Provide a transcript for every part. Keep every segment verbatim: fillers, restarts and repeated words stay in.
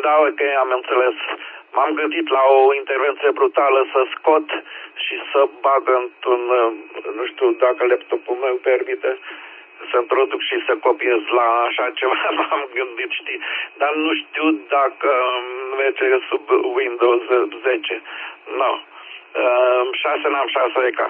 Da, ok, am înțeles. M-am gândit la o intervenție brutală să scot și să bag într-un, nu știu dacă laptopul meu permite, să introduc și să copiez la așa ceva, m-am gândit, știi, dar nu știu dacă merge sub Windows zece. Nu. No. Uh, șase n-am, șase e ca.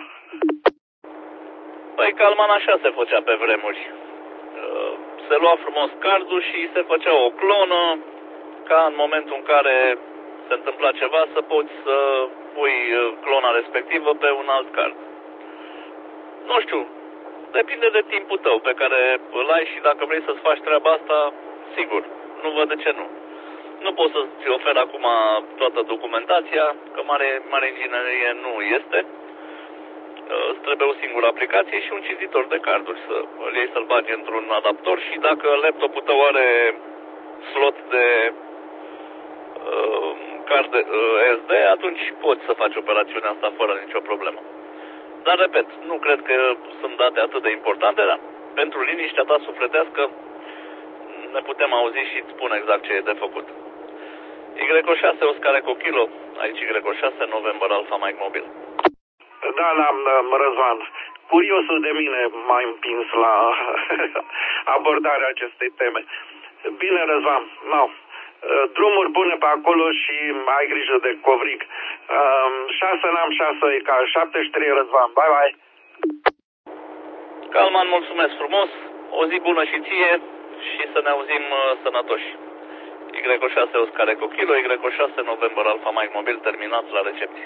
Păi Calman așa se făcea pe vremuri. Uh, se lua frumos cardul și se făcea o clonă, ca în momentul în care se întâmpla ceva să poți să pui clona respectivă pe un alt card. Nu știu, depinde de timpul tău pe care îl ai și dacă vrei să-ți faci treaba asta, sigur, nu văd de ce nu. Nu pot să-ți ofer acum toată documentația, că mare, mare inginerie nu este. Îți trebuie o singură aplicație și un cititor de carduri, să îl iei să-l bagi într-un adaptor și dacă laptopul tău are slot de uh, card de, uh, S D, atunci poți să faci operațiunea asta fără nicio problemă. Dar, repet, nu cred că sunt date atât de importante, dar pentru liniștea ta sufletească ne putem auzi și îți spun exact ce e de făcut. Y șase Oscar Eco Kilo, aici Y șase November Alpha Mike Mobil. Da, da, Răzvan. Curiosul de mine m-a împins la abordarea acestei teme. Bine, Răzvan, no. Drumuri bune pe acolo și ai grijă de covrig. șase n-am, șase e ca șaptezeci și trei, Răzvan. Bye, bye. Calman, mulțumesc frumos. O zi bună și ție și să ne auzim sănătoși. Y șase Oscar Eco Kilo, Y șase November Alpha Mike Mobil, terminat la recepție.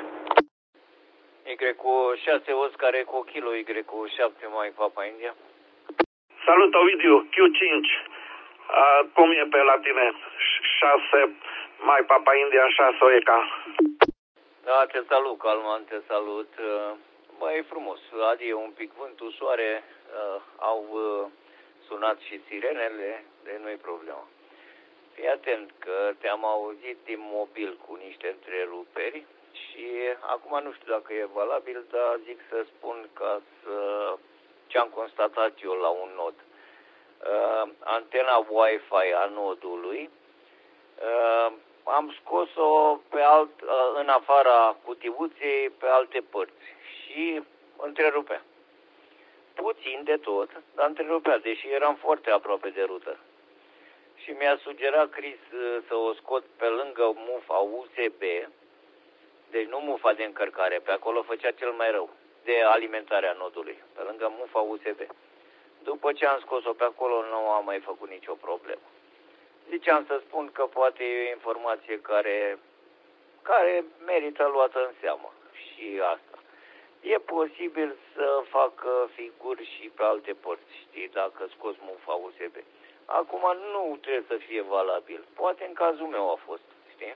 Y șase Oscar Eco Kilo, Y șapte Mike Papa India. Salut, Ovidiu, Q cinci. Uh, cum e pe la tine? șase Mike Papa India, șase O E K. Da, te salut, Calman, te salut. Bă, e frumos, adie un pic vântul, soare, uh, au uh, sunat și sirenele, de nu-i problema. Fii atent că te-am auzit din mobil cu niște întreruperi și acum nu știu dacă e valabil, dar zic să spun ca să ce am constatat eu la un nod. Uh, antena Wi-Fi a nodului, uh, am scos-o pe alt, uh, în afara cutiuței pe alte părți și întrerupea. Puțin de tot, dar întrerupea, deși eram foarte aproape de router. Și mi-a sugerat Chris uh, să o scot pe lângă mufa U S B, deci nu mufa de încărcare, pe acolo făcea cel mai rău, de alimentarea nodului, pe lângă mufa U S B. După ce am scos-o pe acolo, nu am mai făcut nicio problemă. Ziceam să spun că poate e o informație care, care merită luată în seamă și asta. E posibil să facă figuri și pe alte părți, știi, dacă scos mufa U S B. Acum nu trebuie să fie valabil. Poate în cazul meu a fost, știi?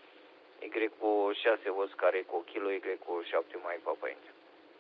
Y șase Oscar Eco Kilo, Y șapte Mike Papa India.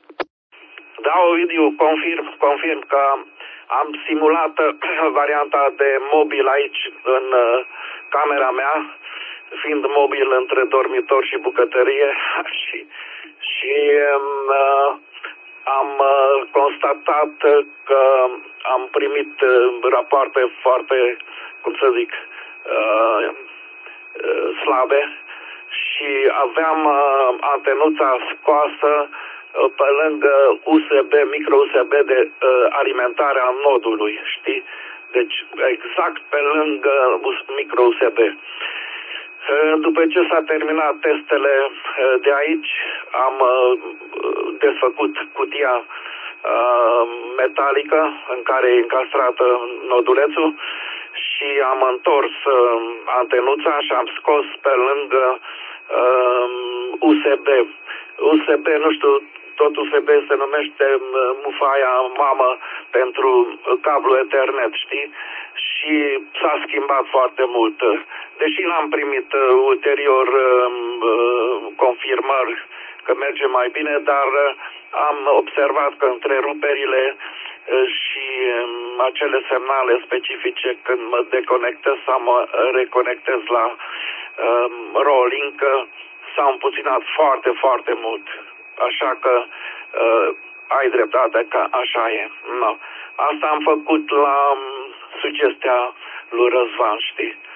Da, Ovidiu, confirm, confirm că am simulat varianta de mobil aici în uh, camera mea, fiind mobil între dormitor și bucătărie și, și uh, am uh, constatat că am primit uh, rapoarte foarte, cum să zic, uh, uh, slabe și aveam uh, antenuța scoasă pe lângă U S B, micro-U S B de uh, alimentare a nodului, știi? Deci exact pe lângă micro-U S B. Uh, după ce s-a terminat testele uh, de aici, am uh, desfăcut cutia uh, metalică în care e încastrată nodulețul și am întors uh, antenuța și am scos pe lângă uh, U S B. U S B, nu știu, tot U S B se numește mufa aia mamă pentru cablu Ethernet, știi? Și s-a schimbat foarte mult. Deși n-am primit uh, ulterior uh, confirmări că merge mai bine, dar uh, am observat că întreruperile uh, și uh, acele semnale specifice când mă deconectez sau mă reconectez la uh, rolling uh, s-au împuținat foarte, foarte mult. Așa că uh, ai dreptate că așa e. No. Asta am făcut la um, sugestia lui Răzvan, știi?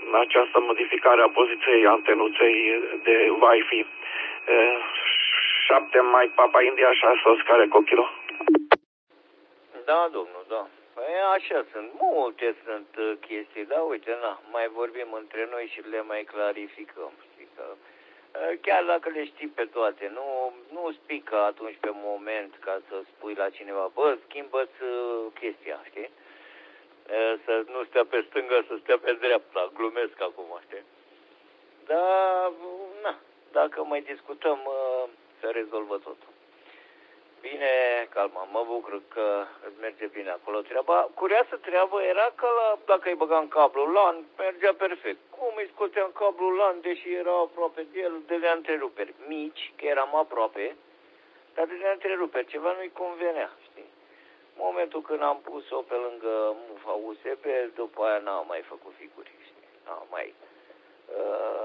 această modificare a poziției antenuței de Wi-Fi. șapte Mike Papa India, șase Oscar Eco Kilo. Da, domnul, da. Păi așa sunt, multe sunt uh, chestii, da, uite, na, mai vorbim între noi și le mai clarificăm, știi, că uh, chiar dacă le știi pe toate, nu, nu spică atunci pe moment ca să spui la cineva, bă, schimbă-ți uh, chestia, știi? Uh, să nu stea pe stânga, să stea pe dreapta, glumesc acum, știi? Dar, na, dacă mai discutăm, uh, se rezolvă totul. Bine, calma, mă bucur că îți merge bine acolo treaba. Curioasă treabă era că la, dacă îi băgam cablul LAN, mergea perfect. Cum îi scoteam cablul LAN, deși era aproape de el, dădea întreruperi mici, că eram aproape, dar dădea întreruperi, ceva nu-i convenea, știi? În momentul când am pus-o pe lângă mufa U S B, după aia n-am mai făcut figuri, știi? N-am mai uh,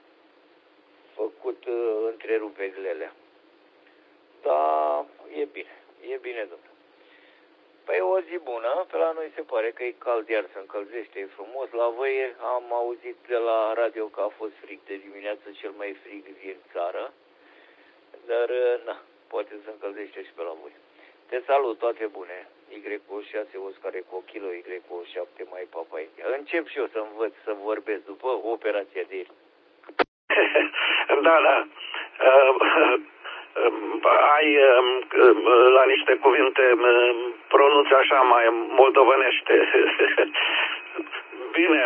făcut uh, întreruperile alea. Da, e bine, e bine, domnule. Păi o zi bună, pe la noi se pare că e cald, iar se încălzește, e frumos. La voi am auzit de la radio că a fost frig de dimineață, cel mai frig din țară. Dar, na, poate se încălzește și pe la voi. Te salut, toate bune. Y șase Oscar Eco Kilo, Y șapte Mai Papa India. Încep și eu să învăț să vorbesc după operația de ieri. Da, da. Uh, ai la niște cuvinte pronunți așa mai moldovănește. Bine,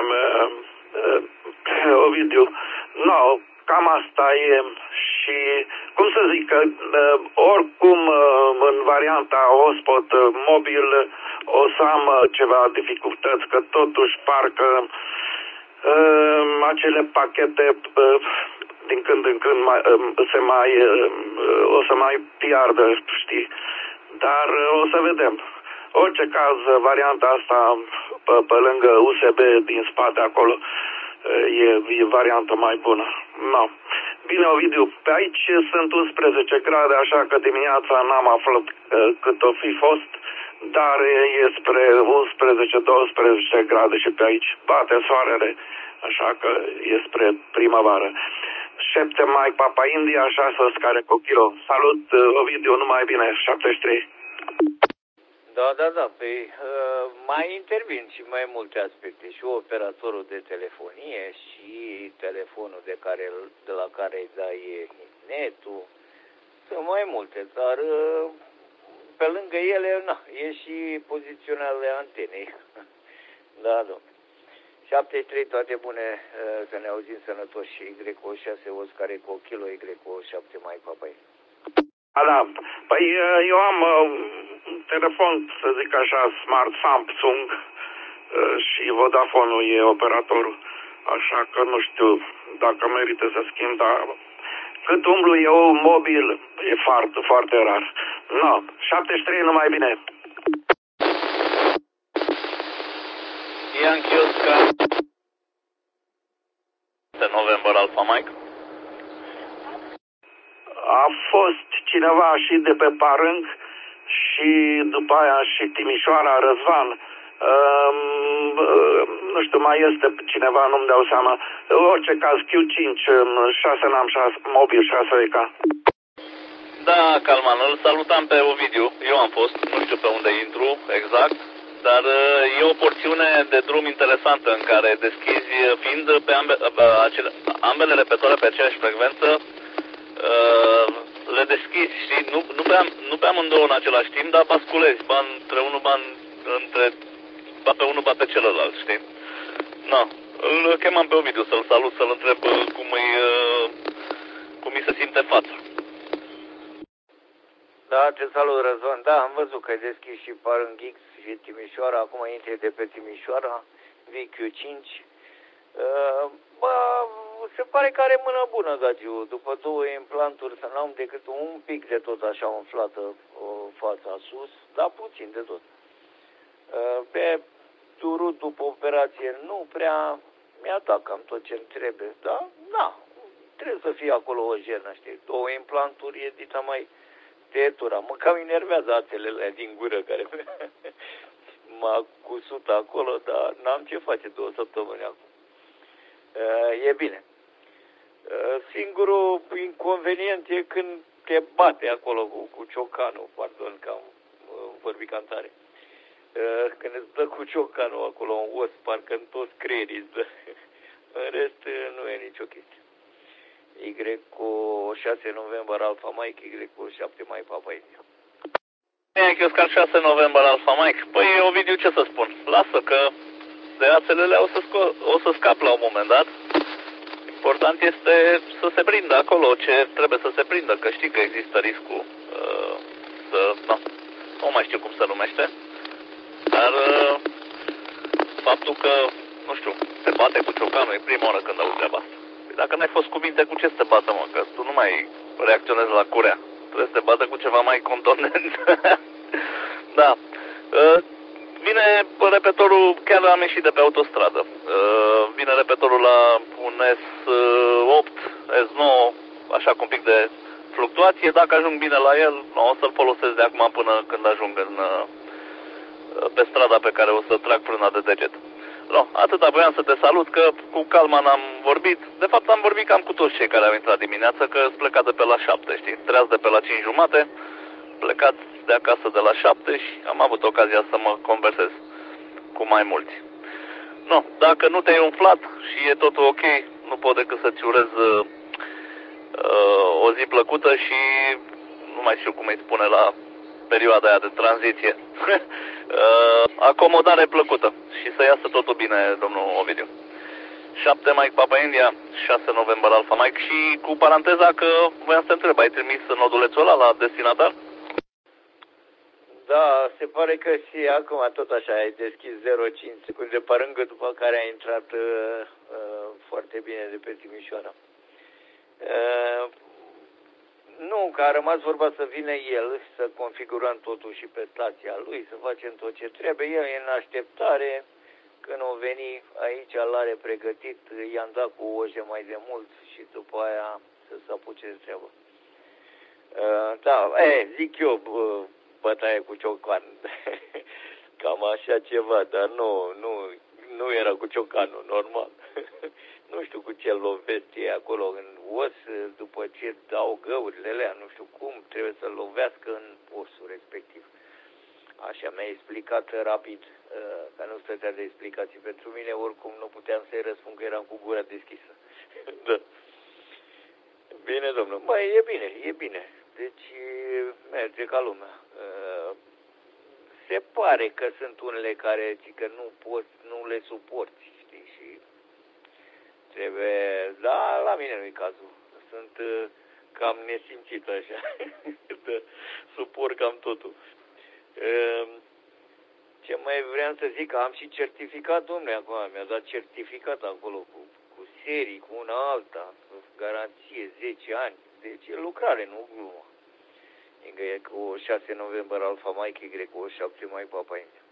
Ovidiu. No, cam asta e și, cum să zic, că oricum în varianta hotspot mobil o să am ceva dificultăți, că totuși parcă acele pachete din când în când mai, se mai, o să mai piardă, știi, dar o să vedem. Orice caz, varianta asta pe, pe lângă U S B din spate acolo e, e varianta mai bună. No. Bine, Ovidiu, pe aici sunt unsprezece grade, așa că dimineața n-am aflat cât o fi fost, dar e spre unsprezece douăsprezece grade și pe aici bate soarele, așa că e spre primăvară. șapte Mike Papa India, șase Oscar Eco Kilo. Salut, Ovidiu, numai bine, șaptezeci și trei. Da, da, da, păi uh, mai intervin și mai multe aspecte, și operatorul de telefonie și telefonul de, care, de la care îi dai netul, sunt mai multe, dar uh, pe lângă ele, na, e și poziționarea antenei. Da, domnule. șaptezeci și trei, toate bune, uh, să ne auzim sănătoși, și Y șase Oscar Eco Kilo, Y șapte Mai Papa. Da, da. Păi eu am uh, un telefon, să zic așa, smart Samsung uh, și Vodafone-ul e operatorul, așa că nu știu dacă merită să schimb, dar cât umblu eu mobil e foarte, foarte rar. No, șaptezeci și trei, numai bine. Ian Chiosca de November Alpha Mike. A fost cineva și de pe Parâng și după aia și Timișoara, Răzvan. Um, nu știu, mai este cineva, nu-mi dau seama. În orice caz, Q cinci, șase n-am, șase, mobil șase E K. Da, Calman, îl salutam pe Ovidiu. Eu am fost, nu știu pe unde intru exact, dar e o porțiune de drum interesantă în care deschizi, fiind pe ambe, acele, ambele repetoare pe aceeași frecvență, le deschizi, știi, nu, nu, pe, nu pe amândouă în același timp, dar basculezi, ba între unul, ba, între, ba pe unul, ba pe celălalt, știi? Na, îl chemam pe Ovidiu să-l salut, să-l întreb cum îi, cum îi se simte fața. Da, te salut, Răzvan. Da, am văzut că ai deschis și Parâng X și Timișoara, acum intri de pe Timișoara, vii Q cinci. Uh, bă, se pare că are mână bună, Gagiu. După două implanturi să n-am decât un pic de tot așa umflată uh, fața sus, dar puțin de tot. Uh, pe durut după operație nu prea mi-a cam tot ce-mi trebuie, da? Da, trebuie să fie acolo o jenă, știi? Două implanturi e dita mai tetura. Mă cam enervează ațelele din gură care m-a cusut acolo, dar n-am ce face două săptămâni acum. E bine. Singurul inconvenient e când te bate acolo cu, cu ciocanul, pardon că am vorbit cam tare. Când îți dă cu ciocanul acolo în os, parcă în toți creierii îți dă. În rest nu e nicio chestie. Y cu șase noiembrie Alfa Mike, Y cu șapte mai Papa India. Yankee Oscar șase noiembrie Alfa Mike. Păi, Ovidiu, ce să spun? Lasă că de ațelele o să, o să scap la un moment dat. Important este să se prindă acolo ce trebuie să se prindă, că știi că există riscul uh, să... Nu, nu mai știu cum se numește. Dar uh, faptul că, nu știu, se bate cu ciocanul e prima oară când auzi treaba asta. Dacă n-ai fost cu minte, cu ce să te bată, mă? Că tu nu mai reacționezi la curea. Trebuie să te bată cu ceva mai contundent. Da. Uh, vine repetorul, chiar am ieșit de pe autostradă. Uh, vine repetorul la un S opt, S nouă, așa cu un pic de fluctuație. Dacă ajung bine la el, o să-l folosesc de acum până când ajung în, uh, pe strada pe care o să trag frâna de deget. No, atâta voiam să te salut, că cu Calman am vorbit. De fapt am vorbit cam cu toți cei care au intrat dimineața, că sunt plecat de pe la șapte, știi? Treați de pe la cinci jumate, plecați de acasă de la șapte și am avut ocazia să mă conversez cu mai mulți. No, dacă nu te-ai umflat și e totul ok, nu pot decât să-ți urez uh, o zi plăcută și nu mai știu cum îi spune la perioada aia de tranziție. uh, acomodare plăcută și să iasă totul bine, domnul Ovidiu. șapte Mike Papa India, șase noiembrie Alfa Mike și cu paranteza că voiam să te întreb, ai trimis nodulețul ăla la destinatar? Da, se pare că și acum tot așa ai deschis zero cinci secunde pe rângă, după care a intrat uh, uh, foarte bine de pe Timișoara. Uh, nu, că a rămas vorba să vină el, să configurăm totul și pe stația lui, să facem tot ce trebuie. El e în așteptare, când o veni aici, l-are pregătit, i-am dat cu oje mai de mult și după aia să se apuce de treabă. Uh, da, e, zic eu, uh, bătaie cu ciocan. Cam așa ceva, dar nu, nu, nu era cu ciocanul, normal. Nu știu cu ce lovesc ei acolo în os, după ce dau găurile alea, nu știu cum, trebuie să lovească în osul respectiv. Așa mi-a explicat rapid, că nu stătea de explicații pentru mine, oricum nu puteam să-i răspund că eram cu gura deschisă. Da. Bine, domnul, băi, e bine, e bine. Deci merge ca lumea. Se pare că sunt unele care zic că nu poți, nu le suporti, știi, și trebuie, da, la mine nu-i cazul. Sunt cam nesimțit așa, de, suport cam totul. Ce mai vreau să zic, am și certificat, domnule, acum mi-a dat certificat acolo cu, cu serii, cu una alta, garanție, zece ani, deci e lucrare, nu glumă. E cu șase noiembrie Alfa Mike, Y cu șapte mai Papa India.